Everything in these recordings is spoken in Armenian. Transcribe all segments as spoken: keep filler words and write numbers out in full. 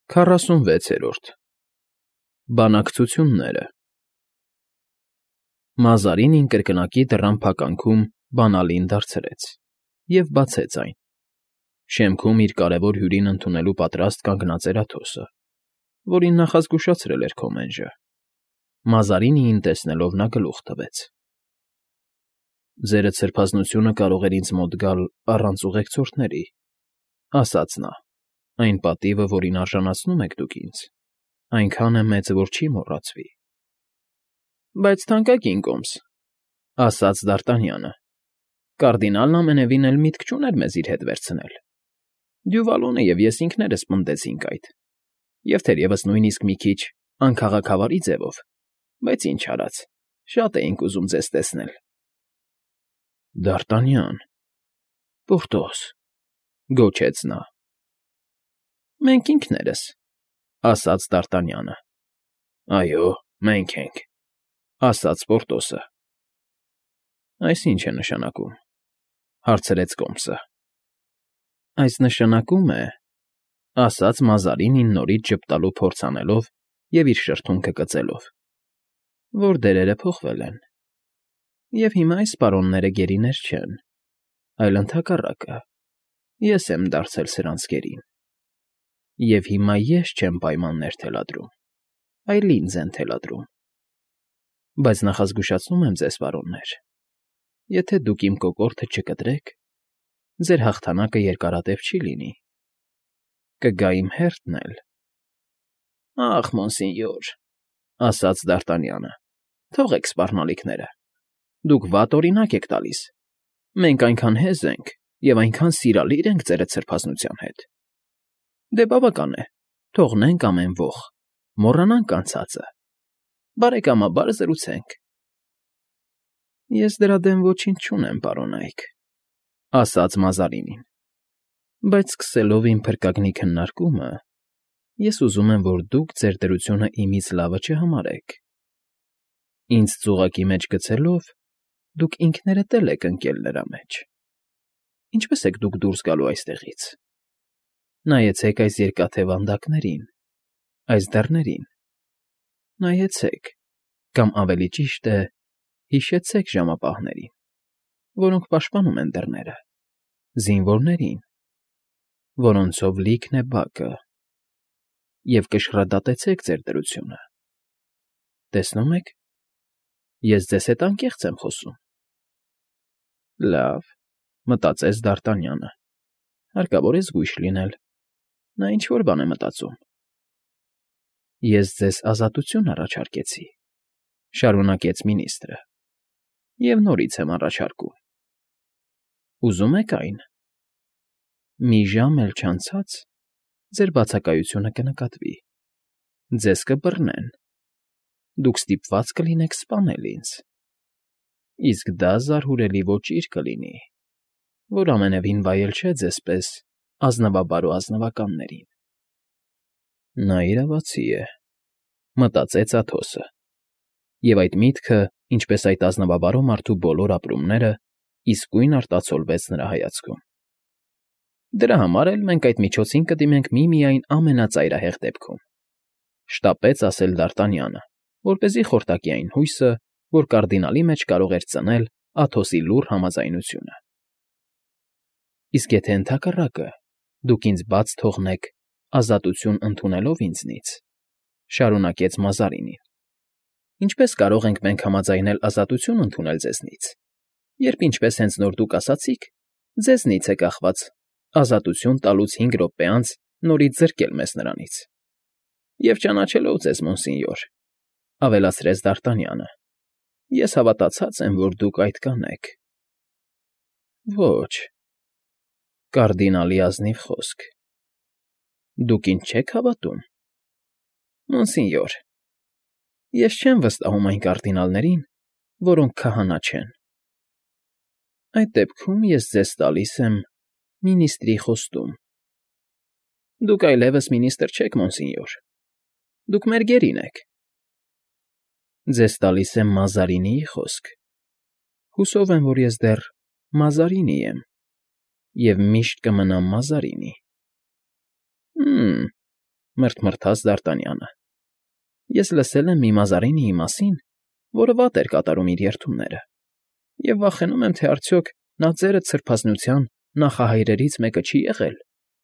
Քառասունվեցերորդ Բանակցությունները Մազարինին կրկնակի դռան փականքում բանալին դարձրեց և բացեց այն. շեմքում իր կարևոր հյուրին ընդունելու պատրաստ կանգնած էր Աթոսը, որին նախազգուշացրել էր Քոմենժը. Մազարինիին տեսնելով նա գլուխ տվեց. «Ձերդ սրբազնությունը կարող էր ինձ մոտ գալ առանց ուղեկցորդների,֊ ասաց նա,֊ այն պատիվը, որին արժանացնում եք դուք ինձ, այնքան է մեծ, որ չի մոռացվի»։ ֊ Թանկագին կոմս,֊ ասաց Դ'Արտանյանը,֊ կարդինալն ամենևին էլ միտք չուներ մեզ իր հետ վերցնել. Դյուվալոնը և ես ինքներս պնդեցինք այդ, և թերևս նույնիսկ մի քիչ անքաղաքավարի ձևով, բայց ինչ արած, շատ էինք ուզում ձեզ տեսնել։ ֊ Դ'Արտանյան… Պորտոս…֊ գոչեց նա։ ֊ Մենք ինքներս,֊ ասաց Դ'Արտանյանը։ ֊ Այո, մենք ենք,֊ ասաց Պորտոսը։ ֊ Այս ի՞նչ է նշանակում,֊ հարցրեց կոմսը։ ֊ Այս նշանակում է,֊ ասաց Մազարինին նորից ժպտալու փորձ անելով և իր շրթունքը կծելով,֊ որ դերերը փոխվել են, և հիմա այս պարոնները գերիներ չեն, այլ ընդհակառակը, ես եմ դարձել սրանց գերին, և հիմա ես չեմ պայմաններ թելադրում, այլ ինձ են թելադրում, բայց նախազգուշացնում եմ ձեզ, պարոններ, եթե դուք իմ կոկորդը չկտրեք, ձեր հաղթանակը երկարատև չի լինի, կգա իմ հերթն էլ… ֊ Ախ, մոնսինյոր,֊ ասաց Դ'Արտանյանը,֊ թողեք սպառնալիքները, դուք վատ օրինակ եք տալիս, մենք այնքան հեզ ենք և այնքան սիրալիր ենք ձերդ սրբազնության հետ… Դե բավական է, թողնենք ամեն ոք, մոռանանք անցածը, բարեկամաբար զրուցենք։ ֊ Ես դրա դեմ ոչինչ չունեմ, պարոնայք,֊ ասաց Մազարինին,֊ բայց սկսելով իմ փրկագնի քննարկումը, ես ուզում եմ, որ դուք ձեր դրությունը իմից լավը չհամարեք. ինձ ծուղակի մեջ գցելով՝ դուք ինքներդ էլ եք ընկել նրա մեջ… Ինչպե՞ս եք դուք դուրս գալու այստեղից… Նայեցեք այս երկաթե վանդակներին, այս դռներին… Նայեցեք, կամ ավելի ճիշտ է, հիշեցեք ժամապահներին, որոնք պաշտպանում են դռները, զինվորներին, որոնցով լիքն է բակը, և կշռադատեցեք ձեր դրությունը… Տեսնում եք, ես ձեզ հետ անկեղծ եմ խոսում… Լավ,֊ մտածեց Դ'Արտանյանը,֊ հարկավոր է զգույշ լինել, նա ինչ֊որ բան է մտածում… Ես ձեզ ազատություն առաջարկեցի,֊ շարունակեց մինիստրը,֊ և նորից եմ առաջարկում… Ուզում եք այն… Մի ժամ էլ չանցած ձեր բացակայությունը կնկատվի, ձեզ կբռնեն, դուք ստիպված կլինեք սպանել ինձ, իսկ դա զարհուրելի ոճիր կլինի, որ ամենևին վայել չէ ձեզ պես ազնվաբար ու ազնվականներին… Նա իրավացի է,֊ մտածեց Աթոսը, և այդ միտքը, ինչպես այդ ազնվաբարո մարդու բոլոր ապրումները, իսկույն արտացոլվեց նրա հայացքում։ Դրա համար էլ մենք այդ միջոցին կդիմենք միմիայն ամենածայրահեղ դեպքում,֊ շտապեց ասել Դ'Արտանյանը, որպեսզի խորտակի այն հույսը, որ կարդինալի մեջ կարող էր ծնել Աթոսի լուռ համաձայնությունը։ ֊ Իսկ եթե ընդհակառակը, դուք ինձ բաց թողնեք ազատություն ընդունելով ինձնից,֊ շարունակեց Մազարինին,֊ ինչպե՞ս կարող ենք մենք համաձայնել ազատություն ընդունել ձեզնից, երբ ինչպես հենց նոր դուք ասացիք, ձեզնից է կախված ազատություն տալուց հինգ րոպե անց նորից զրկել մեզ նրանից… Եվ ճանաչելով ձեզ, մոնսինյոր,֊ ավելացրեց Դ'Արտանյանը,֊ ես հավատացած եմ, որ դուք այդ կանեք… Ո՛չ… Կարդինալի ազնիվ խոսք… Դուք ինձ չե՞ք հավատում… Մոնսինյոր, ես չեմ վստահում այն կարդինալներին, որոնք քահանա չեն… Այդ դեպքում ես ձեզ տալիս եմ մինիստրի խոստում… Դուք այլևս մինիստր չեք, մոնսինյոր, դուք մեր գերին եք… Ձեզ տալիս եմ Մազարինիի խոսք… Հուսով եմ, որ ես դեռ Մազարինի եմ և միշտ կմնամ Մազարինի… Հը՛մ… մռթմռթաց Դ'Արտանյանը։ Ես լսել եմ մի Մազարինիի մասին, որը վատ էր կատարում իր երդումները, և վախենում եմ, թե արդյոք նա ձերդ սրբազնության նախահայրերից մեկը չի եղել։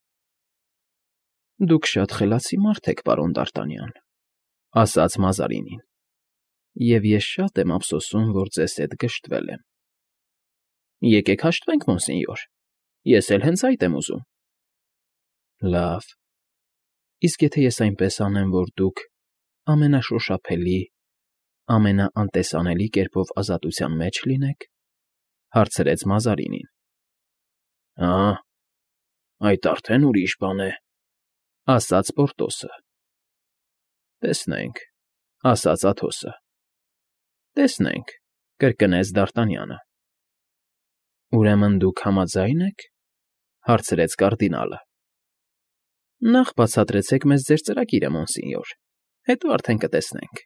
֊ Դուք շատ խելացի մարդ եք, պարոն Դ'Արտանյան, ֊ ասաց Մազարինին, և ես շատ եմ ափսոսում, որ ձեզ հետ գժտվել եմ։ ֊ Եկեք հաշտվենք, մոնսենյոր, ես էլ հենց այդ եմ ուզում։ ֊ Լավ, իսկ եթե ես այնպես անեմ, որ դուք ամենաշոշափելի, ամենաանտեսանելի կերպով ազատության մեջ լինեք,֊ հարցրեց Մազարինին։ ֊ Հա, այդ արդեն ուրիշ բան է,֊ ասաց Պորտոսը։ ֊ Տեսնենք,֊ ասաց Աթոսը։ ֊ Տեսնենք,֊ կրկնեց Դ'Արտանյանը։ ֊ Ուրեմն դուք համաձա՞յն եք,֊ հարցրեց կարդինալը։ ֊ Նախ բացատրեցեք մեզ ձեր ծրագիրը, մոնսենյոր, հետո արդեն կտեսնենք։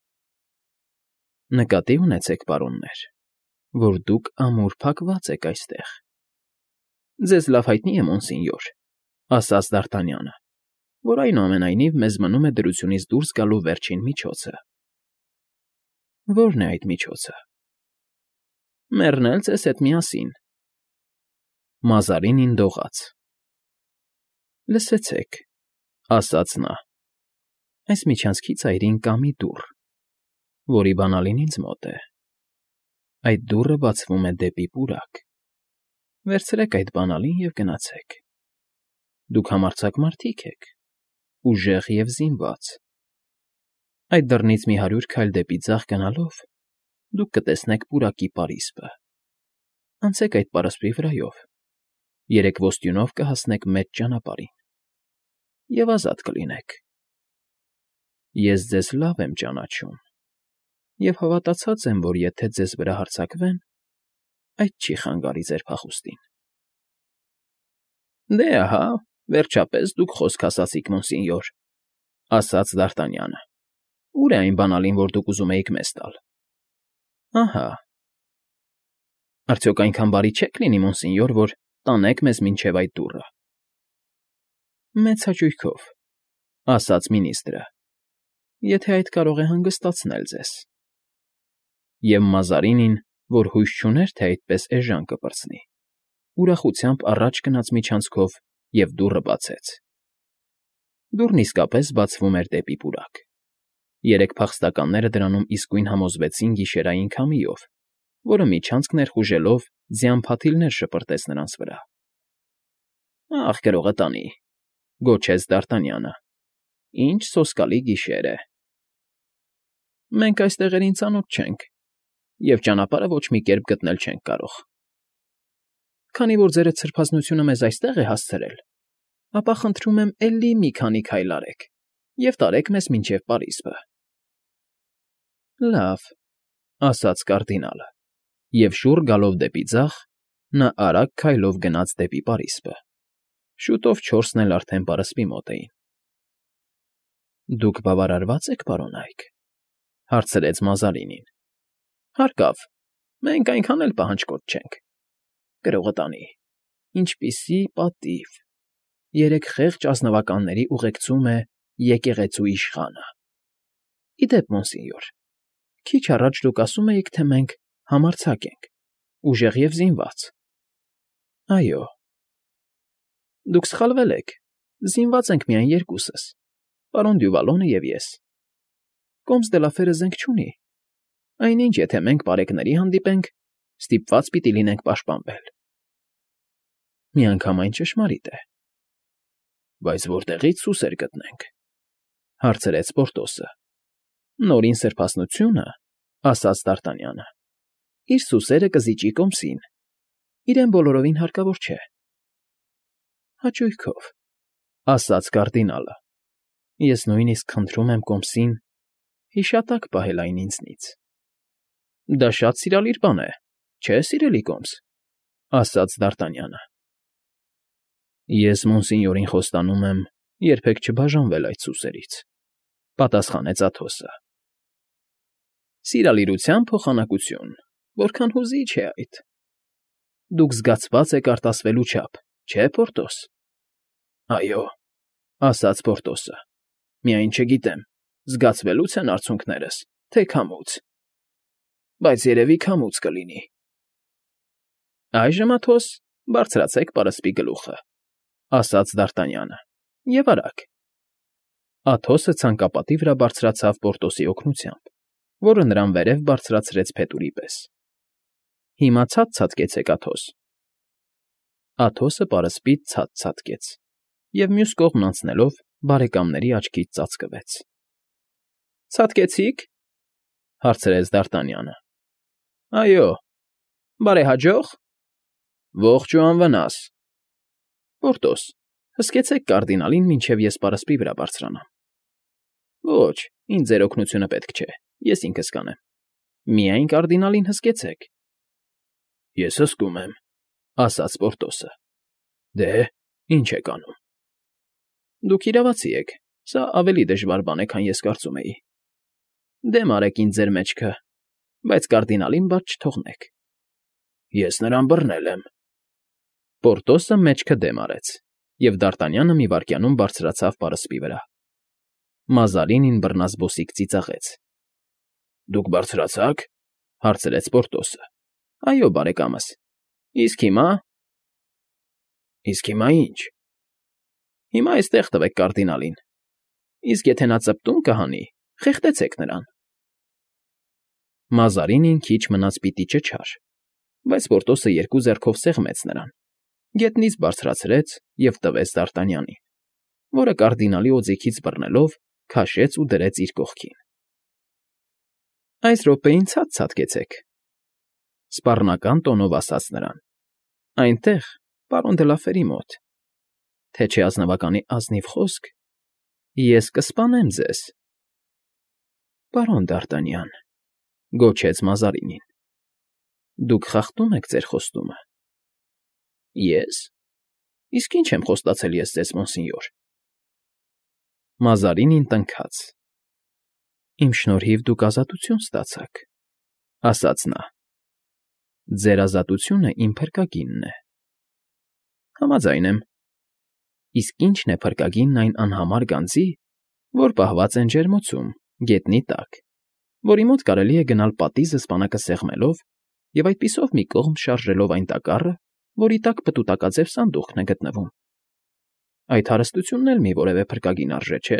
֊ Նկատի ունեցեք, պարոններ, որ դուք ամուր փակված եք այստեղ։ ֊ Ձեզ լավ հայտնի է, մոնսենյոր, ֊ ասաց Դ'Արտանյանը, որ այնուամենայնիվ մեզ մնում է դրությունից դուրս գալու վերջին միջոցը։ ֊ Ո՞րն է այդ միջոցը։ ֊ Մեռնել ձեզ հետ միասին։ Մազարինին դողաց։ ֊ Լսեցեք,֊ ասաց նա,֊ այս միջանցքի ծայրին կա մի դուռ, որի բանալին ինձ մոտ է։ Այդ դուռը բացվում է դեպի պուրակ։ Վերցրեք այդ բանալին և գնացեք։ Դուք համարձակ մարդիկ եք, ուժեղ և զինված։ Այդ դռնից մի հարյուր քայլ դեպի ձախ գնալով դուք կտեսնեք պուրակի պարիսպը։ Անցեք այդ պարսպի վրայով, երեք ոստյունով կհասնեք մեծ ճանապարհին և ազատ կլինեք։ Ես ձեզ լավ եմ ճանաչում և հավատացած եմ, որ եթե ձեզ վրա հարձակվեն, այդ չի խանգարի ձեր փախուստին։ ֊ Դե ահա, վերջապես դուք խոսք ասացիք, մոնսենյոր, ֊ ասաց Դ'Արտանյանը։ ֊ Ո՞ւր է այն բանալին, որ դուք ուզում էիք մեզ տալ։ ֊ Ահա։ ֊ Արդյոք այնքան բարի չեք լինի, մոնսենյոր, որ տանեք մեզ մինչև այդ դուռը։ ֊ Մեծ հաճույքով,֊ ասաց մինիստրը, եթե այդ կարող է հանգստացնել ձեզ։ Եվ Մազարինին, որ հույս չուներ, թե այդպես էժան կպրծնի, ուրախությամբ առաջ գնաց միջանցքով և դուռը բացեց։ Դուռն իսկապես բացվում էր դեպի պուրակ։ Երեք փախստականները դրանում իսկույն համոզվեցին գիշերային քամիով, որը միջանցք ներխուժելով ձյան փաթիլներ շպրտեց նրանց վրա։ ֊ Ախ, գրողը տանի,֊ գոչեց Դ'Արտանյանը,֊ ինչ սոսկալի գիշեր է։ ֊ Մենք այս տեղերին ծանոթ չենք և ճանապարհը ոչ մի կերպ գտնել չենք կարող։ Քանի որ ձերդ սրբազնությունը մեզ այստեղ է հասցրել, ապա խնդրում եմ էլի մի քանի քայլ արեք և տարեք մեզ մինչև պարիսպը։ ֊ Լավ,֊ ասաց կարդինալը, և շուռ գալով դեպի ձախ, նա արագ քայլով գնաց դեպի պարիսպը։ Շուտով չորսն էլ արդեն պարսպի մոտ էին։ ֊ Դուք բավարարվա՞ծ եք, պարոնայք,֊ հարցրեց Մազարինին։ ֊ Հարկավ, մենք այնքան էլ պահանջկոտ չենք։ Գրողը տանի, ինչպիսի պատիվ… Երեք խեղճ ազնվականների ուղեկցում է եկեղեցու իշխանը։ Ի դեպ, մոնսենյոր, քիչ առաջ դուք ասում էիք, թե մենք համարձակ ենք, ուժեղ և զինված։ ֊ Այո։ ֊ Դուք սխալվել եք, զինված ենք միայն երկուսս՝ պարոն Դյուվալոնը և ես։ Կոմս դե Լաֆերը զենք չունի, այնինչ, եթե մենք պարեկների հանդիպենք, ստիպված պիտի լինենք պաշտպանվել։ ֊ Միանգամայն ճշմարիտ է։ ֊ Բայց որտեղի՞ց սուսեր գտնենք,֊ հարցրեց Պորտոսը։ ֊ Նորին սրբազնությունը,֊ ասաց Դ'Արտանյանը,֊ իր սուսերը կզիջի կոմսին, իրեն բոլորովին հարկավոր չէ։ ֊ Հաճույքով,֊ ասաց կարդինալը,֊ ես նույնիսկ խնդրում եմ կոմսին հիշատակ պահել այն ինձնից։ ֊ Դա շատ սիրալիր բան է, չէ՞, սիրելի կոմս,֊ ասաց Դ'Արտանյանը։ ֊ Ես մոնսենյորին խոստանում եմ երբեք չբաժանվել այդ սուսերից,֊ պատասխանեց Աթոսը։ ֊ Սիրալիրության փոխանակություն, որքան հուզիչ է այդ… Դուք զգացված եք արտասվելու չափ, չէ՞, Պորտոս։ ֊ Այո,֊ ասաց Պորտոսը։ Միայն չգիտեմ, զգացվելուց են արցունքներս, թե քամուց։ Բայց երևի քամուց կլինի։ Այժմ Աթոս, բարձրացեք պարսպի գլուխը, ասաց Դ'Արտանյանը, և արագ։ Աթոսը ցանկապատի վրա բարձրացավ Պորտոսի օգնությամբ, որը նրան վերև բարձրացրեց փետուրի պես։ Հիմա ցած ցատկեցեք, Աթոս։ Աթոսը պարսպից ցած ցատկեց և մյուս կողմն անցնելով բարեկամների աչքից ծածկվեց։ Ցատկեցի՞ք,֊ հարցրեց Դ'Արտանյանը։ Այո։ Բարեհաջող։ Ողջ ու անվնաս։ Պորտոս, հսկեցեք կարդինալին, մինչև ես պարսպի վրա բարձրանամ։ Ոչ, ինձ ձեր օգնությունը պետք չէ, ես ինքս կանեմ։ Միայն կարդինալին հսկեցեք։ Ես հսկում եմ, ասաց Պորտոսը։ Դե, ինչ եք անում։ Դուք իրավացի եք, սա ավելի դժվար բան է, քան ես կարծում էի։ Դեմ արեք ինձ ձեր մեջքը, բայց կարդինալին բաց չթողնեք։ Ես նրան բռնել եմ։ Պորտոսը մեջքը դեմ արեց, և Դ'Արտանյանը մի վայրկյանում բարձրացավ պարսպի վրա։ Մազարինին բռնազբոսիկ ծիծաղեց։ Դուք բարձրացա՞ք,֊ հարցրեց Պորտոսը։ Այո, բարեկամս։ Իսկ հիմա… Իսկ հիմա ի՞նչ։ Հիմա այստեղ տվեք կարդինալին։ Իսկ եթե նա ծպտուն կհանի, խեղդեցեք նրան։ Մազարինին քիչ մնաց պիտի ճչար, բայց Պորտոսը երկու ձեռքով սեղմեց նրան, գետնից բարձրացրեց և տվեց Դ'Արտանյանին, որը կարդինալի օձիքից բռնելով քաշեց ու դրեց իր կողքին։ Այս րոպեին ցած ցատկեցեք,֊ սպառնական տոնով ասաց նրան։ Այնտեղ, պարոն դը Լաֆերի մոտ, թե չէ ազնվականի ազնիվ խոսք, ես կսպանեմ ձեզ։ Պարոն Դ'Արտանյան,֊ գոչեց Մազարինին,֊ դուք խախտում եք ձեր խոստումը։ Ես… Իսկ ինչ եմ խոստացել ես ձեզ, մոնսինյոր։ Մազարինին տնքաց։ Իմ շնորհիվ դուք ազատություն ստացաք,֊ ասաց նա։ Ձեր ազատությունը իմ փրկագինն է։ Համաձայն եմ։ Իսկ ի՞նչն է փրկագինն այն անհամար գանձի, որ պահված են ջերմոցում, գետնի տակ, որի մոտ կարելի է գնալ պատիզը սպանակը սեղմելով և այդպիսով մի կողմ շարժելով այն տակառը, որի տակ պտուտակաձև սանդուղքն է գտնվում։ Այդ հարստությունն էլ մի որևէ փրկագին արժե, չէ՞։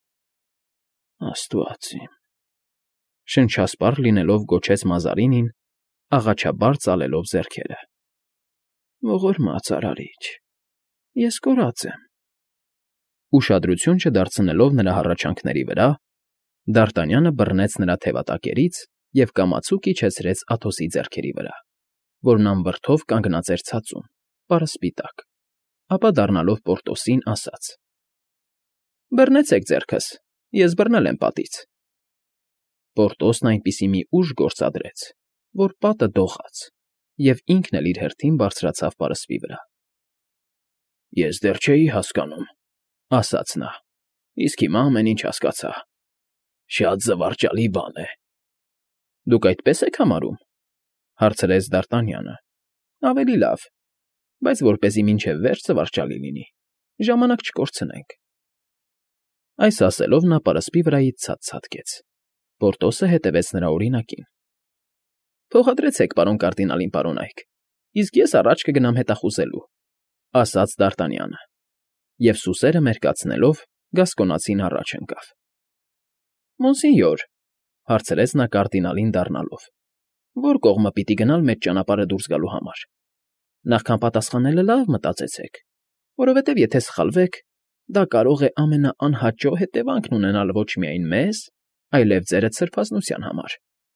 Աստված իմ,֊ շնչասպառ լինելով գոչեց Մազարինին, աղաչաբար ծալելով ձեռքերը։ Ողորմած արարիչ, ես կորած եմ։ Ուշադրություն չդարձնելով նրա հառաչանքների վրա, Դ'Արտանյանը բռնեց նրա թևատակերից և կամացուկ իջեցրեց Աթոսի ձեռքերի վրա, որն անվրդով կանգնած էր ցածում, պարսպի տակ, ապա դառնալով Պորտոսին ասաց. Բռնեցեք ձեռքս, ես բռնել եմ պատից։ Պորտոսն այնպիսի մի ուժ գործադրեց, որ պատը դողաց, և ինքն էլ իր հերթին բարձրացավ պարսպի վրա։ Ես դեռ չէի հասկանում,֊ ասաց նա, իսկ հիմա ամեն ինչ հասկացա։ Շատ զվարճալի բան է։ Դուք այդպես եք համարում,֊ հարցրեց Դ'Արտանյանը։ Ավելի լավ, բայց որպեսզի մինչև վերջ զվարճալի լինի, ժամանակ չկորցնենք։ Այս ասելով նա պարսպի վրայից ցած ցատկեց։ Պորտոսը հետևեց նրա օրինակին։ Թողադրեցեք պարոն կարդինալին պարոնայք, իսկ ես առաջ կգնամ հետախուզելու,֊ ասաց Դ'Արտանյանը, և սուսերը մերկացնելով Գասկոնացին առաջ ընկավ։ Մոնսինյոր,֊ հարցրեց նա կարդինալին դառնալով,֊ ո՞ր կողմը պիտի գնալ մեծ ճանապարհը դուրս գալու համար։ Նախքան պատասխանելը լավ մտածեցեք, որովհետև եթե սխալվեք, դա կարող է ամենաանհաճո հետևանքն ունենալ ոչ միայն մեզ, այլև ձերդ սրբազնության համար։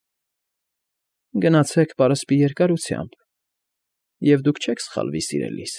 Գնացեք պարսպի երկարությամբ, և դուք չեք սխալվի, սիրելիս։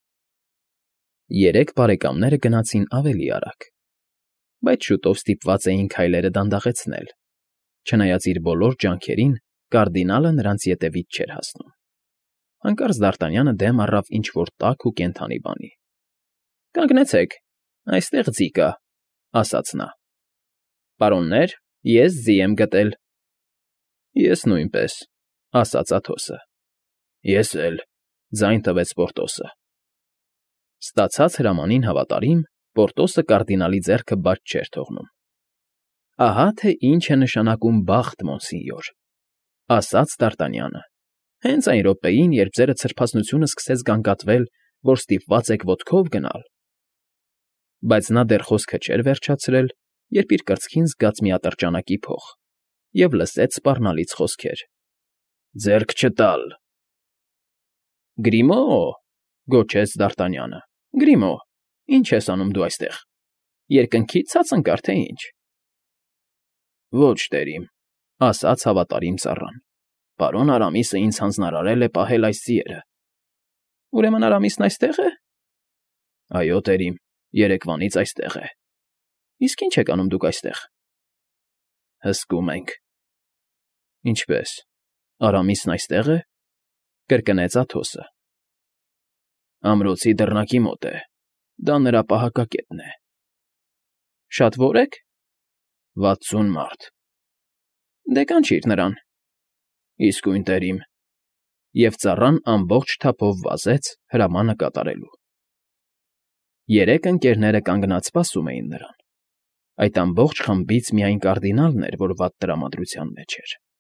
Երեք բարեկամները գնացին ավելի արագ, բայց շուտով ստիպված էին քայլերը դանդաղեցնել, չնայած իր բոլոր ջանքերին կարդինալը նրանց ետևից չէր հասնում։ Հանկարծ Դ'Արտանյանը դեմ առավ ինչ֊որ տաք ու կենդանի բանի։ Կանգնեցեք, այստեղ ձի կա,֊ ասաց նա։ Պարոններ, ես ձի եմ գտել։ Ես նույնպես,֊ ասաց Աթոսը։ Ես էլ,֊ ձայն տվեց Պորտոսը։ Ստացած հրամանին հավատարիմ, Պորտոսը կարդինալի ձեռքը բաց չէր թողնում։ Ահա թե ինչ է նշանակում բախտ, մոնսինյոր, ասաց Դ'Արտանյանը, հենց այն րոպեին, երբ ձերը ցրփասնությունը սկսեց գանգատվել, որ ստիպված եք ոտքով գնալ։ Բայց նա դեռ խոսքը չէր վերջացրել, երբ իր կրծքին զգաց մի ատրճանակի փող և լսեց սպառնալից խոսքեր. «Ձեռք չտալ»։ «Գրիմո՜», գոչեց Դ'Արտանյանը, «Գրիմո, ի՞նչ ես անում դու այստեղ, երկնքի՞ց ցած ընկար, թե ինչ»։ «Ոչ, տերիմ», ասաց հավատարիմ ծառան, «պարոն Արամիսը ինձ հանձնարարել է պահել այս ձիերը»։ «Ուրեմն Արամիսն այստե՞ղ է»։ «Այո, տերիմ, երեկվանից այստեղ է»։ «Իսկ ի՞նչ եք անում դուք այստեղ»։ «Հսկում ենք»։ «Ինչպե՞ս, Արամիսն այստե՞ղ է»։ Կրկնեց Աթոսը։ «Ամրոցի դռնակի մոտ է, դա նրա պահակակետն է»։ «Շատ ո՞ր եք»։ «Վաթսուն մարդ»։ «Դե կանչիր նրան»։ «Իսկույն, տերիմ»։ Եվ ծառան ամբողջ թափով վազեց հրամանը կատարելու։ Երեք ընկերները կանգնած սպասում էին նրան. այդ ամբողջ խմբից միայն կարդինալն էր, որ վատ տրամադրության մեջ էր։